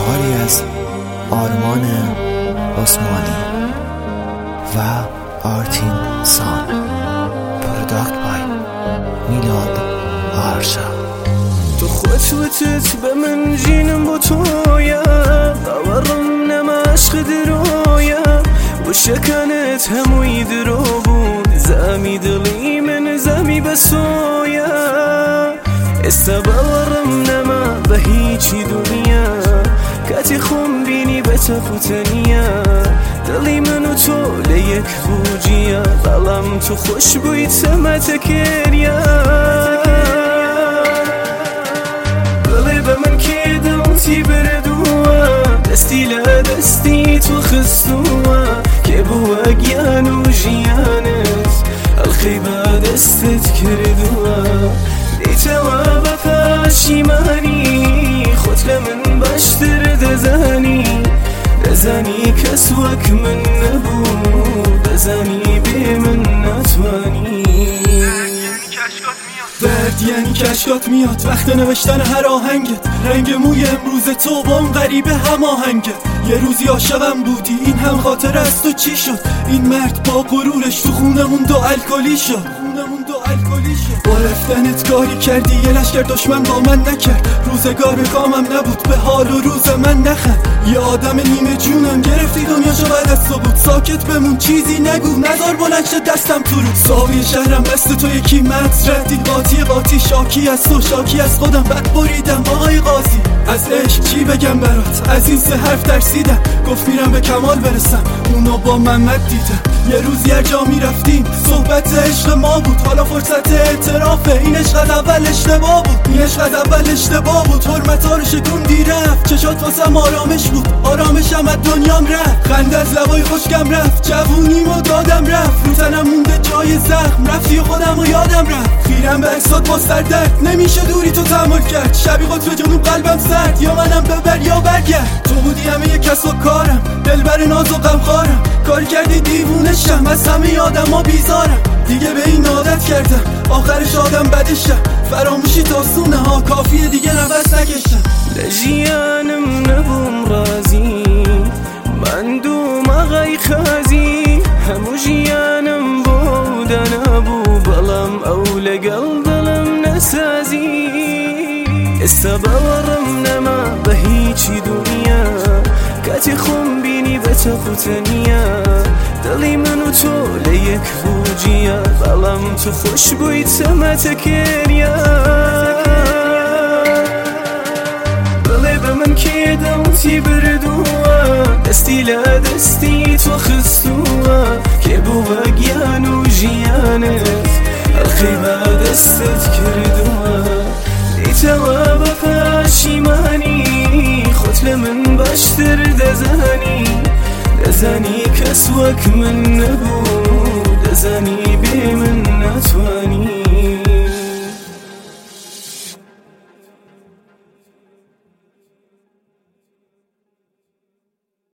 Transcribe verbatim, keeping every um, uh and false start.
بهاری از آرمان عثمانی و آرتین سان، پروداکت بای میلاد آرشا. تو خطوتت به من جینم با تویا، باورم نم عشق درویا، و شکنت هموی درو بود، زمی دلی من زمی بسویا. استباورم نما به هیچی دنیا، کتی خون بینی به تفوتنیا. دلی منو تو لیک بوجیا، بلم تو خوش بوی تمت کریا. دلی به من که دلتی بردوا، دستی لدستی تو خستوا، که بو اگیانو جیانت الخیبه دستت کردوا. دیتوا بپشیمانی خود لمن باشتر دزانی، دزانی کس وک من نبود، دزانی بی من نتوانی. درد یعنی کشکات میاد وقت نوشتن هر آهنگت، رنگ موی امروز تو با اون غریبه هماهنگت. یه روزی عاشقم بودی این هم خاطر از تو چی شد؟ این مرد با غرورش تو خونمون دو الکلی شد، خونمون دو الکلی شد. با رفتنت کاری کردی یه لشکر دشمن با من نکرد، روزگار به کامم نبود به حال و روز من نخند. یه آدم نیمه جونم گرفتی دنیاشو بعد از تو بود، ساکت بمون چیزی نگو نزار بلند شد دستم تو رود. ساوی شهرم بست تو یکی مطرح دید، قاطی قاطی شاکی از تو شاکی از خودم بد بریدم آقای قاضی. از عشق چی بگم برات، از این سه حرف ترسیدم، گفت میرم به کمال برسم اونو با محمد دیدم. یه روزی هر جا میرفتیم صحبت عشق ما بود، حالا فرصت اعترافه این عشق از اول اشتباه بود، این عشق از اول اشتباه بود. حرمت ها رو شکوندی رفت، چشات واسم آرامش بود، آرامشم از دنیام رفت. خنده از لبای خشکم رفت، جوونیمو دادم رفت، رو تنم مونده جای زخم، رفتی و خودم و یادم رفت. خیرم به عکسات با سردرد، نمیشه دوری تو تحمل کرد، شبی قطر جنوب قلبم سرد، یا منم ببر یا برگرد. تو بودی همه یه کس و کارم، دلبر ناز و غمخوارم، کار کردی دیوونشم، از همه آدم ها بیزارم. دیگه به این عادت کردم آخرش آدم بدشم، فراموشی تا سونه ها کافیه دیگه نفس نکشم. لجیانم نبوم رازی من دوم آغای خازی، همو جیانم بود نبو بلم او لگل دلم نسازی. استباورم نما به هیچی دنیا، کتی خون بینی به تفوتنیا. دلی منو تو لیک بوجیا، بلم تو خوش بوی تمت کریا. دلی به من که دلتی بردوا، دستی لدستی تو خستوا، که بو اگیانو جیانت الخیبه دستت کردوا. دیتوا بپشیمانی خود لمن باشتر دزانی، دزانی کس وک من نبود،